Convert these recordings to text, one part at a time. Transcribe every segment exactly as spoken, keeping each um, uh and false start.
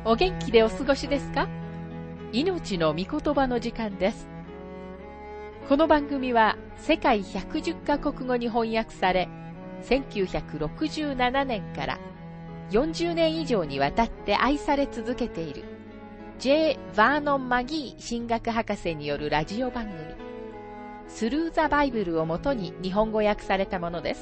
お元気でお過ごしですか？命の御言葉の時間です。この番組は世界ひゃくじゅっカ国語に翻訳され、せんきゅうひゃくろくじゅうななねんからよんじゅうねん以上にわたって愛され続けている J. バーノン・マギー神学博士によるラジオ番組スルー・ザ・バイブルをもとに日本語訳されたものです。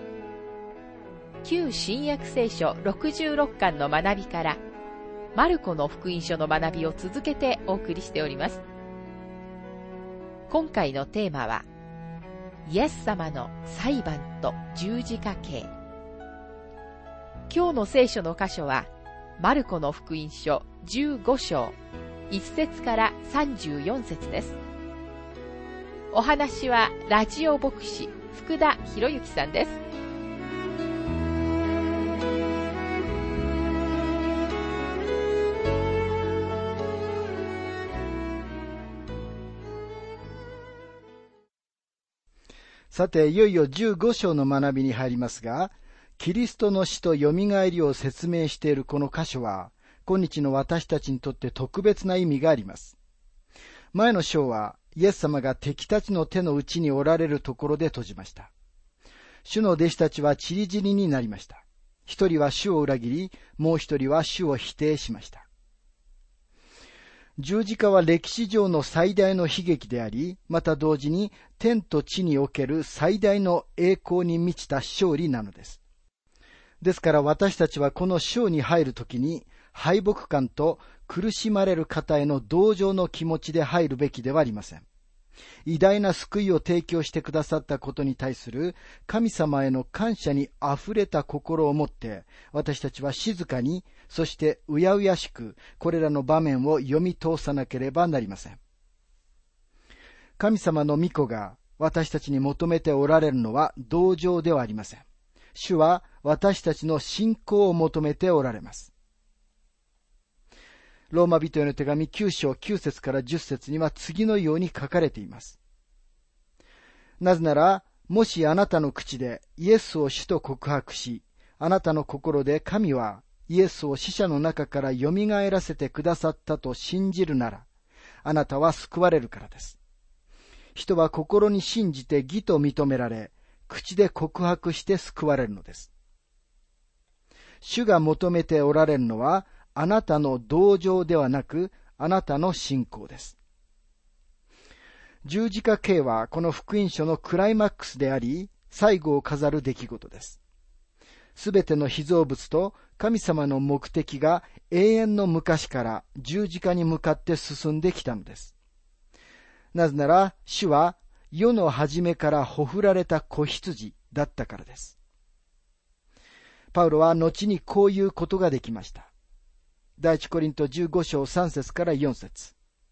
旧新約聖書ろくじゅうろっかんの学びからマルコの福音書の学びを続けてお送りしております。今回のテーマはイエス様の裁判と十字架刑。今日の聖書の箇所はマルコの福音書じゅうご章いち節からさんじゅうよん節です。お話はラジオ牧師福田博之さんです。 さて、いよいよじゅうご章の学びに入りますが、キリストの死とよみがえりを説明しているこの箇所は、今日の私たちにとって特別な意味があります。前の章は、イエス様が敵たちの手の内におられるところで閉じました。主の弟子たちは散り散りになりました。一人は主を裏切り、もう一人は主を否定しました。十字架は歴史上の最大の悲劇であり、また同時に天と地における最大の栄光に満ちた勝利なのです。ですから私たちはこの章に入るときに、敗北感と苦しまれる方への同情の気持ちで入るべきではありません。偉大な救いを提供してくださったことに対する神様への感謝にあふれた心を持って、私たちは静かに、そしてうやうやしく、これらの場面を読み通さなければなりません。神様の御子が私たちに求めておられるのは同情ではありません。主は私たちの信仰を求めておられます。ローマ人への手紙きゅう章きゅう節からじゅっ節には次のように書かれています。なぜなら、もしあなたの口でイエスを主と告白し、あなたの心で神はイエスを死者の中からよみがえらせてくださったと信じるなら、あなたは救われるからです。人は心に信じて義と認められ、口で告白して救われるのです。主が求めておられるのは、あなたの同情ではなく、あなたの信仰です。十字架刑はこの福音書のクライマックスであり、最後を飾る出来事です。すべての被造物と神様の目的が永遠の昔から十字架に向かって進んできたのです。なぜなら、主は世の初めからほふられた子羊だったからです。パウロは後にこういうことができました。第一コリントじゅうご章さん節からよん節。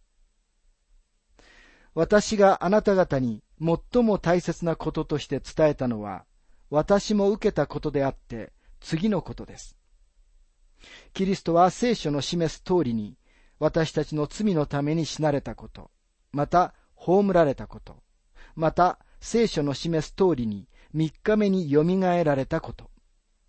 私があなた方に最も大切なこととして伝えたのは、私も受けたことであって次のことです。キリストは聖書の示す通りに私たちの罪のために死なれたこと、また葬られたこと、また聖書の示す通りに三日目によみがえられたこと。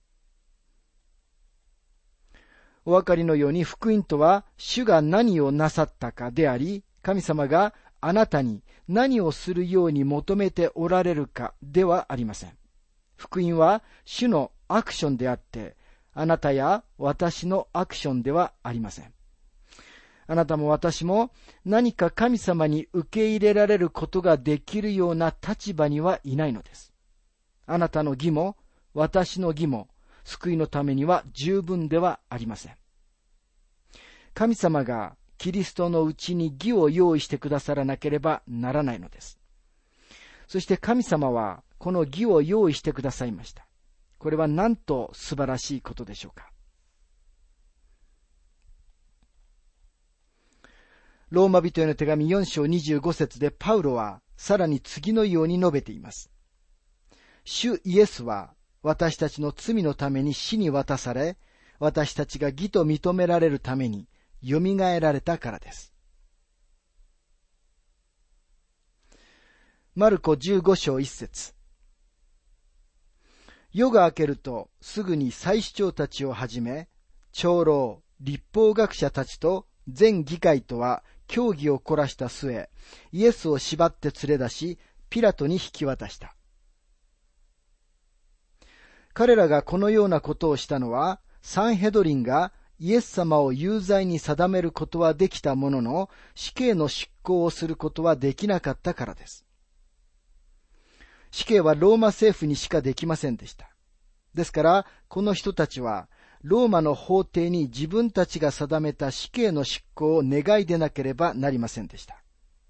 お分かりのように福音とは主が何をなさったかであり、神様があなたに何をするように求めておられるかではありません。福音は主のアクションであって、あなたや私のアクションではありません。あなたも私も何か神様に受け入れられることができるような立場にはいないのです。あなたの義も私の義も救いのためには十分ではありません。神様がキリストのうちに義を用意してくださらなければならないのです。そして神様はこの義を用意してくださいました。これはなんと素晴らしいことでしょうか。ローマ人への手紙よん章にじゅうご節でパウロはさらに次のように述べています。主イエスは私たちの罪のために死に渡され、私たちが義と認められるためによみがえられたからです。マルコじゅうご章いち節。夜が明けるとすぐに祭司長たちをはじめ、長老、 立法学者たちと全議会とは協議を凝らした末、イエスを縛って連れ出し、ピラトに引き渡した。彼らがこのようなことをしたのは、サンヘドリンがイエス様を有罪に定めることはできたものの、死刑の執行をすることはできなかったからです。死刑はローマ政府にしかできませんでした。ですから、この人たちは、ローマの法廷に自分たちが定めた死刑の執行を願い出なければなりませんでした。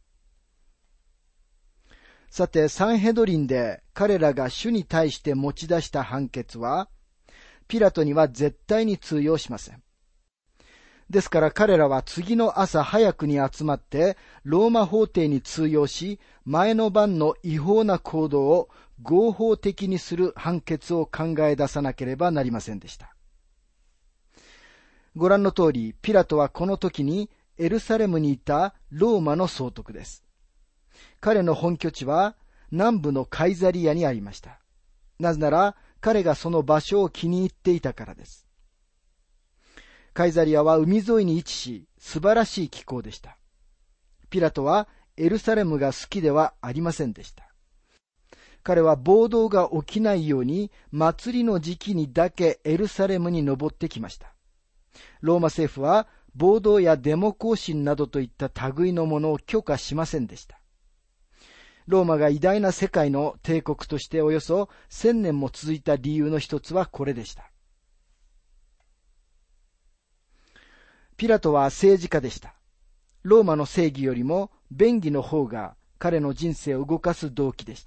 さて、サンヘドリンで彼らが主に対して持ち出した判決は、ピラトには絶対に通用しません。ですから彼らは次の朝早くに集まって、ローマ法廷に通用し、前の晩の違法な行動を合法的にする判決を考え出さなければなりませんでした。ご覧の通り、ピラトはこの時にエルサレムにいたローマの総督です。彼の本拠地は南部のカイザリアにありました。なぜなら彼がその場所を気に入っていたからです。カイザリアは海沿いに位置し、素晴らしい気候でした。ピラトはエルサレムが好きではありませんでした。彼は暴動が起きないように祭りの時期にだけエルサレムに登ってきました。ローマ政府は暴動やデモ行進などといった類のものを許可しませんでした。ローマが偉大な世界の帝国としておよそ千年も続いた理由の一つはこれでした。ピラトは政治家でした。ローマの正義よりも便宜の方が彼の人生を動かす動機でした。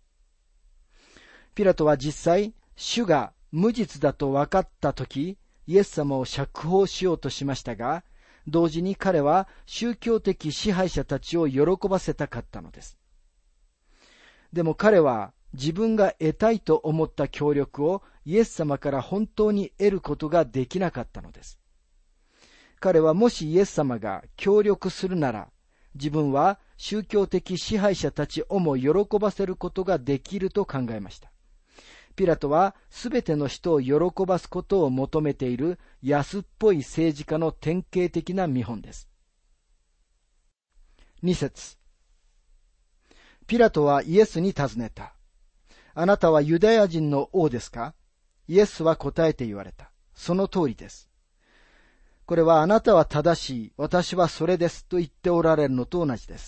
ピラトは実際、主が無実だと分かったとき、イエス様を釈放しようとしましたが、同時に彼は宗教的支配者たちを喜ばせたかったのです。でも彼は自分が得たいと思った協力をイエス様から本当に得ることができなかったのです。彼はもしイエス様が協力するなら、自分は宗教的支配者たちをも喜ばせることができると考えました。ピラトはすべての人を喜ばすことを求めている安っぽい政治家の典型的な見本です。に節。ピラトはイエスに尋ねた。あなたはユダヤ人の王ですか？イエスは答えて言われた。その通りです。これはあなたは正しい、私はそれですと言っておられるのと同じです。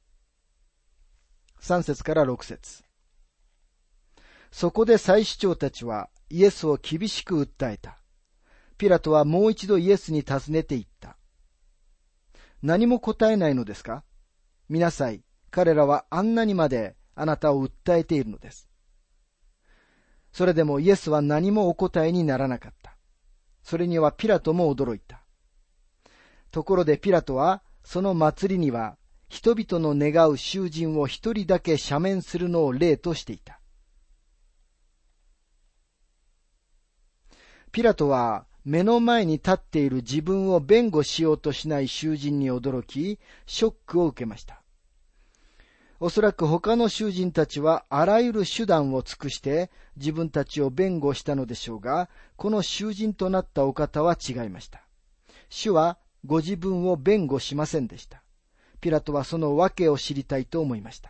さん節からろく節。そこで祭司長たちはイエスを厳しく訴えた。ピラトはもう一度イエスに尋ねて言った。何も答えないのですか？見なさい。彼らはあんなにまであなたを訴えているのです。それでもイエスは何もお答えにならなかった。それにはピラトも驚いた。ところでピラトはその祭りには人々の願う囚人を一人だけ赦免するのを例としていた。ピラトは目の前に立っている自分を弁護しようとしない囚人に驚き、ショックを受けました。おそらく他の囚人たちはあらゆる手段を尽くして自分たちを弁護したのでしょうが、この囚人となったお方は違いました。主はご自分を弁護しませんでした。ピラトはその訳を知りたいと思いました。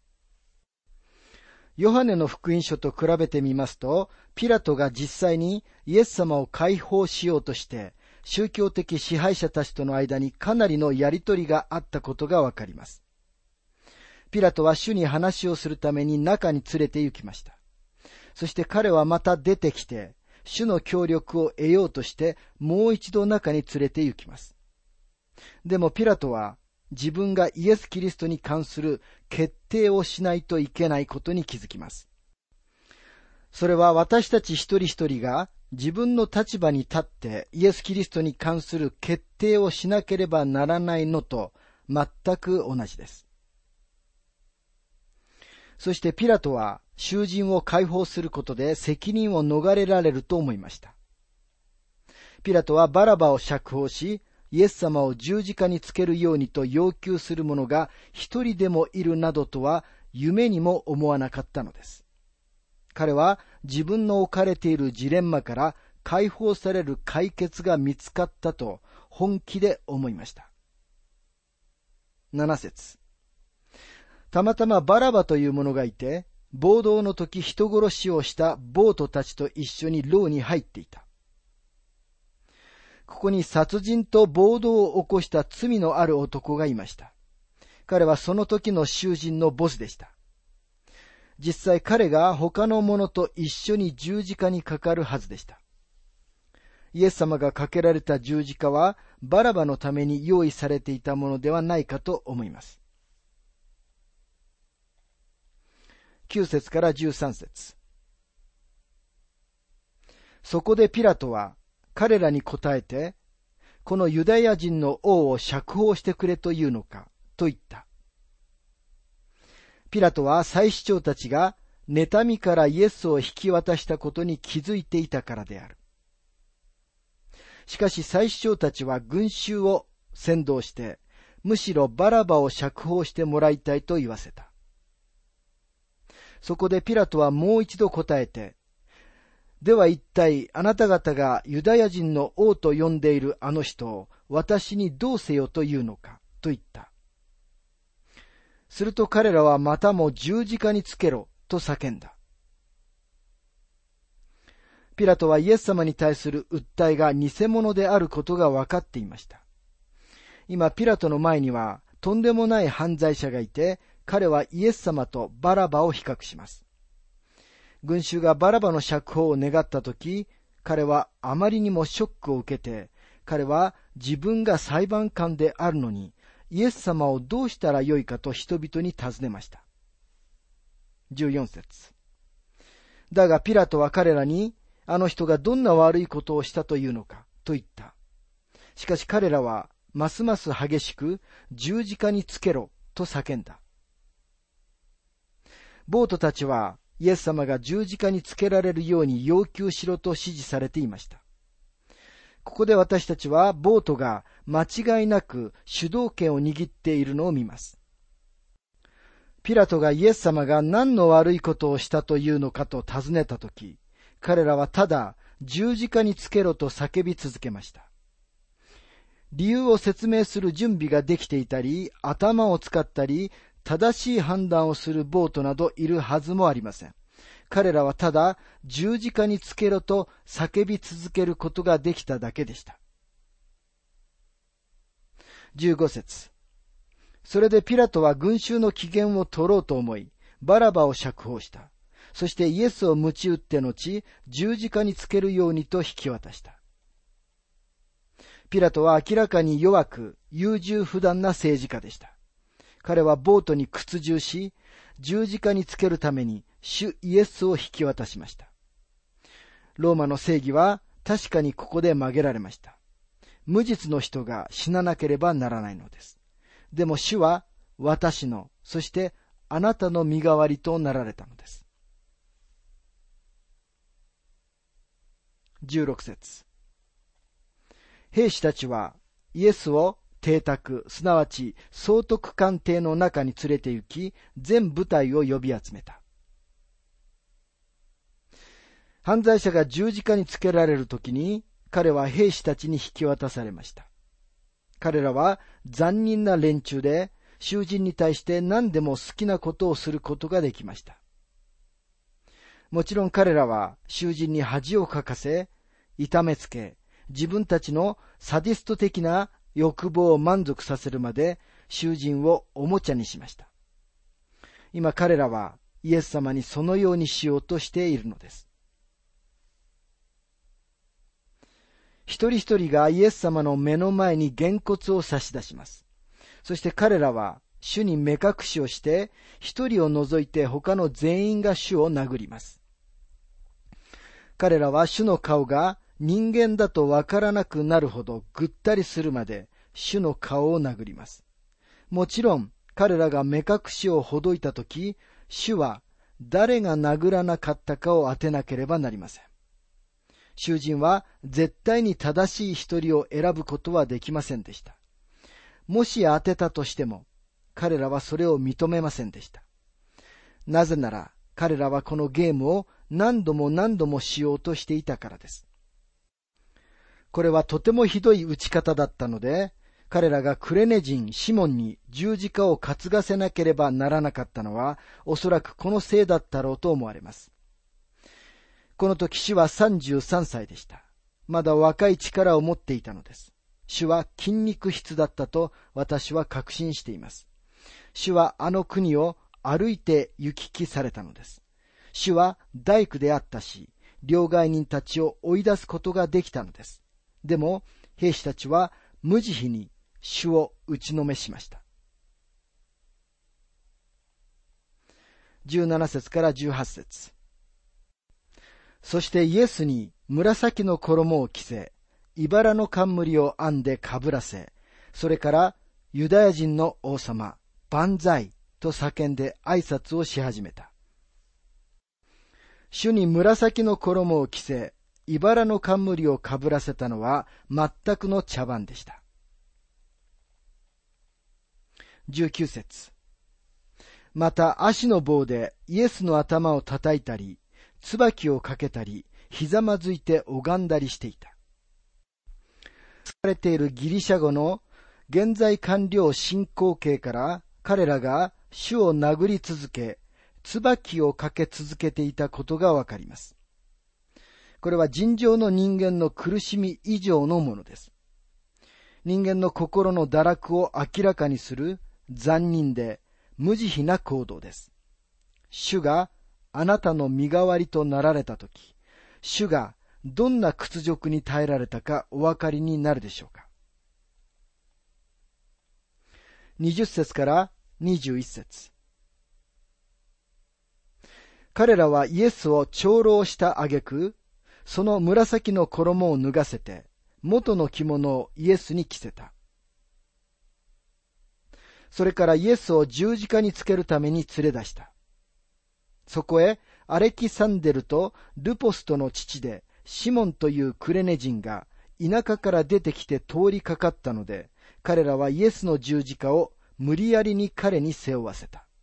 ヨハネの福音書と比べてみますと、ピラトが実際にイエス様を解放しようとして、宗教的支配者たちとの間にかなりのやりとりがあったことがわかります。ピラトは主に話をするために中に連れて行きました。そして彼はまた出てきて、主の協力を得ようとしてもう一度中に連れて行きます。でもピラトは自分がイエス・キリストに関する決定をしないといけないことに気づきます。それは私たち一人一人が自分の立場に立ってイエス・キリストに関する決定をしなければならないのと全く同じです。そしてピラトは囚人を解放することで責任を逃れられると思いました。ピラトはバラバを釈放し、イエス様を十字架につけるようにと要求する者が一人でもいるなどとは夢にも思わなかったのです。彼は自分の置かれているジレンマから解放される解決が見つかったと本気で思いました。なな節。たまたまバラバという者がいて、暴動の時人殺しをした暴徒たちと一緒に牢に入っていた。ここに殺人と暴動を起こした罪のある男がいました。彼はその時の囚人のボスでした。実際彼が他の者と一緒に十字架にかかるはずでした。イエス様がかけられた十字架はバラバのために用意されていたものではないかと思います。きゅう節からじゅうさん節。そこでピラトは彼らに答えて、このユダヤ人の王を釈放してくれというのか、と言った。ピラトは祭司長たちが妬みからイエスを引き渡したことに気づいていたからである。しかし祭司長たちは群衆を扇動して、むしろバラバを釈放してもらいたいと言わせた。そこでピラトはもう一度答えて、では一体あなた方がユダヤ人の王と呼んでいるあの人を私にどうせよというのか、と言った。すると彼らはまたも十字架につけろと叫んだ。ピラトはイエス様に対する訴えが偽物であることが分かっていました。今ピラトの前にはとんでもない犯罪者がいて、彼はイエス様とバラバを比較します。群衆がバラバの釈放を願ったとき、彼はあまりにもショックを受けて、彼は自分が裁判官であるのに、イエス様をどうしたらよいかと人々に尋ねました。じゅうよん節。だがピラトは彼らに、あの人がどんな悪いことをしたというのか、と言った。しかし彼らは、ますます激しく、十字架につけろ、と叫んだ。暴徒たちは、イエス様が十字架につけられるように要求しろと指示されていました。ここで私たちは暴徒が間違いなく主導権を握っているのを見ます。ピラトがイエス様が何の悪いことをしたというのかと尋ねたとき、彼らはただ十字架につけろと叫び続けました。理由を説明する準備ができていたり、頭を使ったり、正しい判断をする暴徒などいるはずもありません。彼らはただ十字架につけろと叫び続けることができただけでした。じゅうご節。それでピラトは群衆の機嫌を取ろうと思い、バラバを釈放した。そしてイエスを鞭打って後、十字架につけるようにと引き渡した。ピラトは明らかに弱く、優柔不断な政治家でした。彼は暴徒に屈従し、十字架につけるために主イエスを引き渡しました。ローマの正義は確かにここで曲げられました。無実の人が死ななければならないのです。でも主は私の、そしてあなたの身代わりとなられたのです。じゅうろく節。兵士たちはイエスを邸宅、すなわち総督官邸の中に連れて行き、全部隊を呼び集めた。犯罪者が十字架につけられるときに、彼は兵士たちに引き渡されました。彼らは残忍な連中で、囚人に対して何でも好きなことをすることができました。もちろん彼らは囚人に恥をかかせ、痛めつけ、自分たちのサディスト的な欲望を満足させるまで囚人をおもちゃにしました。今彼らはイエス様にそのようにしようとしているのです。一人一人がイエス様の目の前にげんこつを差し出します。そして彼らは主に目隠しをして一人を除いて他の全員が主を殴ります。彼らは主の顔が人間だとわからなくなるほどぐったりするまで主の顔を殴ります。もちろん彼らが目隠しをほどいたとき、主は誰が殴らなかったかを当てなければなりません。囚人は絶対に正しい一人を選ぶことはできませんでした。もし当てたとしても、彼らはそれを認めませんでした。なぜなら彼らはこのゲームを何度も何度もしようとしていたからです。 これはとてもひどい打ち方だったので、彼らがクレネ人シモンに十字架を担がせなければならなかったのは、おそらくこのせいだったろうと思われます。この時主はさんじゅうさんさいでした。まだ若い力を持っていたのです。主は筋肉質だったと私は確信しています。主はあの国を歩いて行き来されたのです。主は大工であったし、両替人たちを追い出すことができたのです。でも、兵士たちは無慈悲に主を打ちのめしました。じゅうなな節からじゅうはち節。そしてイエスに紫の衣を着せ、茨の冠を編んでかぶらせ、それからユダヤ人の王様、万歳と叫んで挨拶をし始めた。主に紫の衣を着せ、茨の冠をかぶらせたのは全くの茶番でした。じゅうきゅう節。また足の棒でイエスの頭を叩いたり、椿をかけたり、ひざまずいて拝んだりしていた。使われているギリシャ語の現在完了進行形から彼らが主を殴り続け、椿をかけ続けていたことがわかります。これは尋常の人間の苦しみ以上のものです。人間の心の堕落を明らかにする残忍で無慈悲な行動です。主があなたの身代わりとなられたとき、主がどんな屈辱に耐えられたかお分かりになるでしょうか。にじゅっ節からにじゅういっ節。彼らはイエスを長老した挙句、その紫の衣を脱がせて、元の着物をイエスに着せた。それからイエスを十字架につけるために連れ出した。そこへアレキサンデルとルポストの父でシモンというクレネ人が田舎から出てきて通りかかったので、彼らはイエスの十字架を無理やりに彼に背負わせた。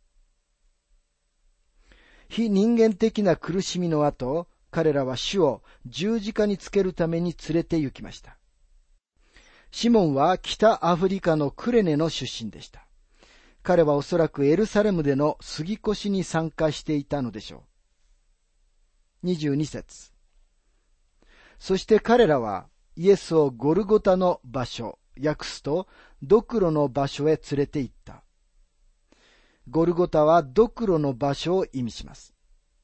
非人間的な苦しみの後、彼らは主を十字架につけるために連れて行きました。シモンは北アフリカのクレネの出身でした。彼はおそらくエルサレムでの杉越に参加していたのでしょう。にじゅうに節。そして彼らはイエスをゴルゴタの場所、訳すとドクロの場所へ連れて行った。ゴルゴタはドクロの場所を意味します。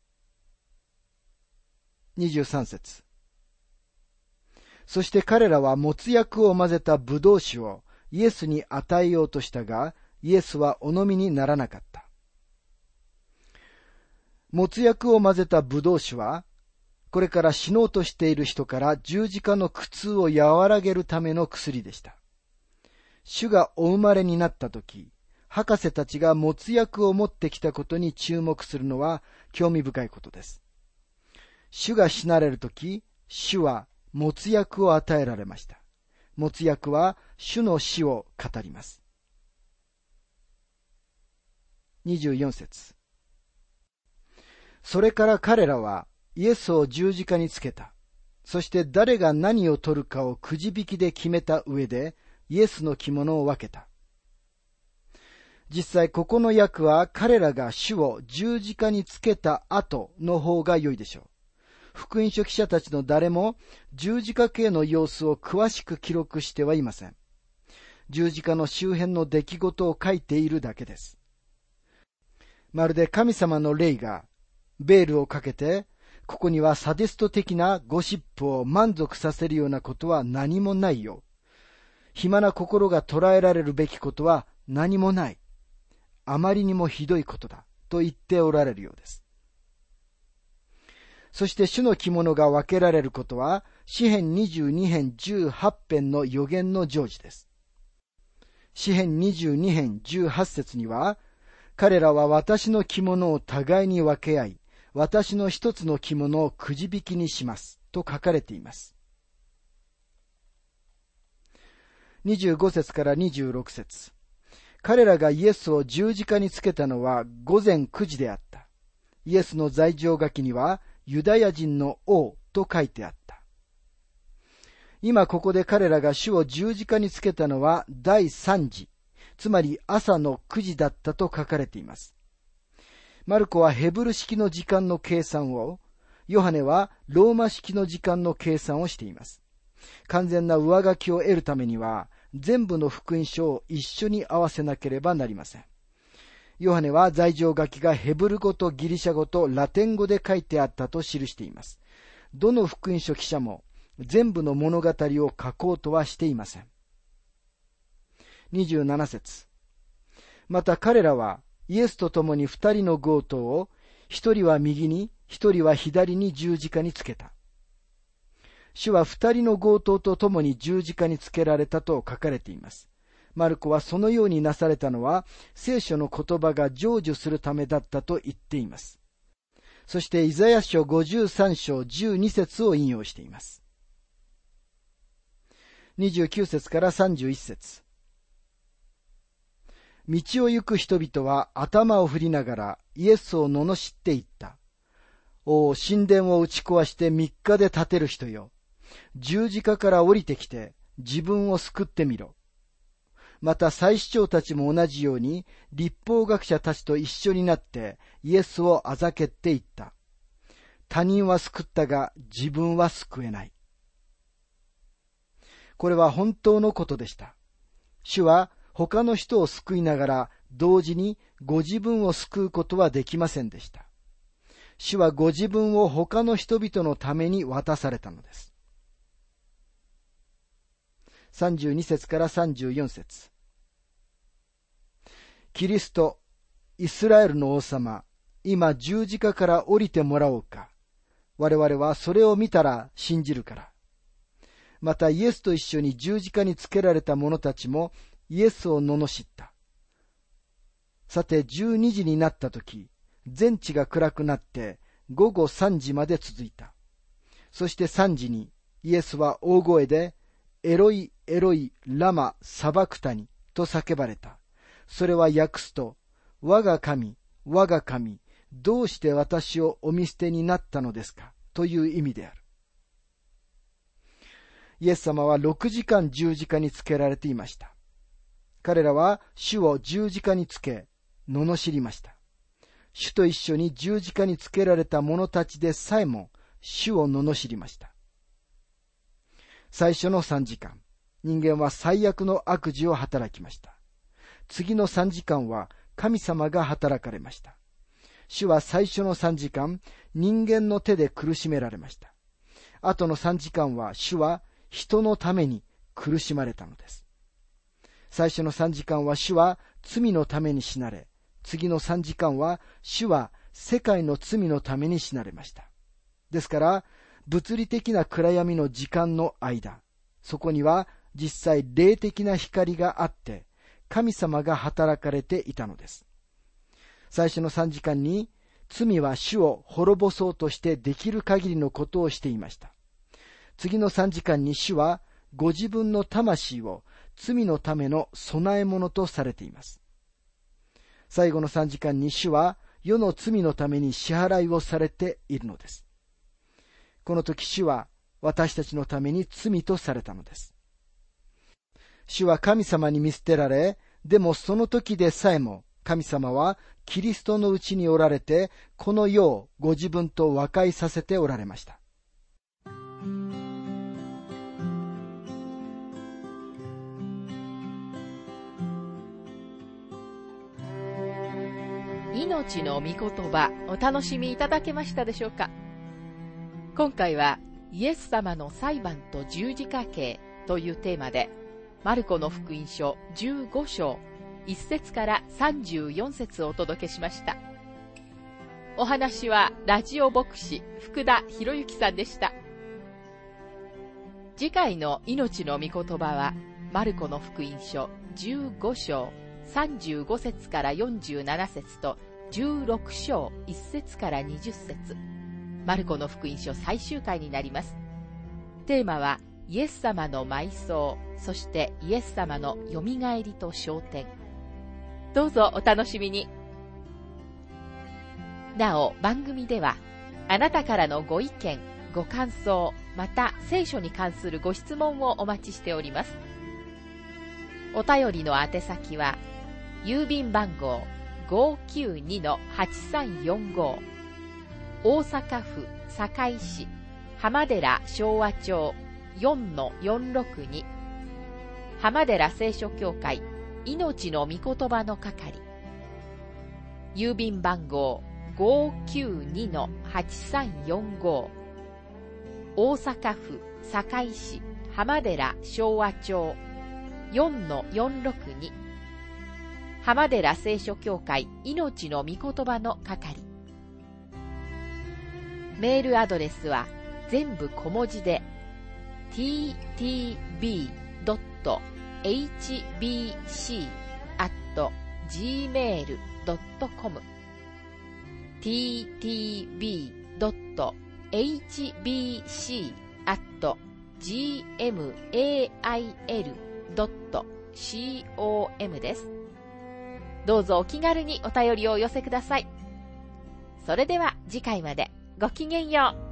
にじゅうさん節。そして彼らはもつ薬を混ぜたブドウ酒をイエスに与えようとしたが、イエスはお飲みにならなかった。もつ薬を混ぜたブドウ酒は、これから死のうとしている人から十字架の苦痛を和らげるための薬でした。主がお生まれになったとき、博士たちがもつ薬を持ってきたことに注目するのは興味深いことです。主が死なれるとき、主はもつ薬を与えられました。もつ薬は主の死を語ります。にじゅうよん節。それから彼らはイエスを十字架につけた。そして誰が何を取るかをくじ引きで決めた上でイエスの着物を分けた。実際ここの訳は彼らが主を十字架につけた後の方が良いでしょう。福音書記者たちの誰も十字架系の様子を詳しく記録してはいません。十字架の周辺の出来事を書いているだけです。まるで神様の霊がベールをかけて、ここにはサディスト的なゴシップを満足させるようなことは何もないよ。暇な心が捉えられるべきことは何もない。あまりにもひどいことだ。と言っておられるようです。そして主の着物が分けられることは、詩編にじゅうに編じゅうはち編の予言の成就です。詩編にじゅうに編じゅうはち節には、彼らは私の着物を互いに分け合い、私の一つの着物をくじ引きにします。と書かれています。にじゅうご節からにじゅうろく節。彼らがイエスを十字架につけたのは午前くじであった。イエスの罪状書きには、ユダヤ人の王と書いてあった。 今ここで彼らが主を十字架につけたのは第三次、つまり朝のくじだったと書かれています。マルコはヘブル式の時間の計算を、ヨハネはローマ式の時間の計算をしています。完全な上書きを得るためには、全部の福音書を一緒に合わせなければなりません。ヨハネは罪状書きがヘブル語とギリシャ語とラテン語で書いてあったと記しています。どの福音書記者も全部の物語を書こうとはしていません。にじゅうなな節。また彼らはイエスと共に二人の強盗を、一人は右に、一人は左に十字架につけた。主は二人の強盗と共に十字架につけられたと書かれています。マルコはそのようになされたのは、聖書の言葉が成就するためだったと言っています。そしてイザヤ書ごじゅうさん章じゅうに節を引用しています。にじゅうきゅう節からさんじゅういち節。道を行く人々は頭を振りながらイエスを罵っていった。お神殿を打ち壊して三日で建てる人よ。十字架から降りてきて自分を救ってみろ。また祭司長たちも同じように律法学者たちと一緒になってイエスをあざけっていった。他人は救ったが自分は救えない。これは本当のことでした。主は他の人を救いながら同時にご自分を救うことはできませんでした。主はご自分を他の人々のために渡されたのです。さんじゅうに節からさんじゅうよん節。キリスト、イスラエルの王様、今十字架から降りてもらおうか。我々はそれを見たら信じるから。またイエスと一緒に十字架につけられた者たちもイエスを罵った。さてじゅうにじになったとき、全地が暗くなって午後さんじまで続いた。そしてさんじにイエスは大声で、エロイエロイラマサバクタニと叫ばれた。それは訳すと、我が神、我が神、どうして私をお見捨てになったのですかという意味である。イエス様はろくじかん十字架につけられていました。彼らは主を十字架につけ、罵りました。主と一緒に十字架につけられた者たちでさえも主を罵りました。最初のさんじかん、人間は最悪の悪事を働きました。次のさんじかんは神様が働かれました。主は最初のさんじかん、人間の手で苦しめられました。後のさんじかんは主は人のために苦しまれたのです。最初のさんじかんは主は罪のために死なれ、次のさんじかんは主は世界の罪のために死なれました。ですから、物理的な暗闇の時間の間、そこには実際霊的な光があって、神様が働かれていたのです。最初のさんじかんに、罪は主を滅ぼそうとしてできる限りのことをしていました。次のさんじかんに主は、ご自分の魂を罪のための備え物とされています。最後のさんじかんに主は、世の罪のために支払いをされているのです。この時主は私たちのために罪とされたのです。主は神様に見捨てられ、でもその時でさえも神様はキリストのうちにおられて、この世をご自分と和解させておられました。 命の御言葉、お楽しみいただけましたでしょうか。今回はイエス様の裁判と十字架刑というテーマで、マルコの福音書じゅうご章いち節からさんじゅうよん節をお届けしました。お話はラジオ牧師福田博之さんでした。次回の命の御言葉はマルコの福音書じゅうご章さんじゅうご節からよんじゅうなな節とじゅうろく章いち節からにじゅっ節、マルコの福音書最終回になります。テーマはイエス様の埋葬、そしてイエス様のよみがえりと昇天。どうぞお楽しみに。なお番組ではあなたからのご意見、ご感想、 また聖書に関するご質問をお待ちしております。お便りの宛先は、郵便番号 ごーきゅうにのはちさんよんご、大阪府堺市浜寺昭和町 よんのよんろくに、浜寺聖書協会命の御言葉の係、郵便番号 ごーきゅうにのはちさんよんご、大阪府堺市浜寺昭和町 よんのよんろくに、浜寺聖書協会命の御言葉の係。メールアドレスは全部小文字で ティーティービードットエイチビーシーアットジーメールドットコム ティーティービードットエイチビーシーアットジーエムエーアイエルドットコム です。どうぞお気軽にお便りをお寄せください。それでは次回までごきげんよう。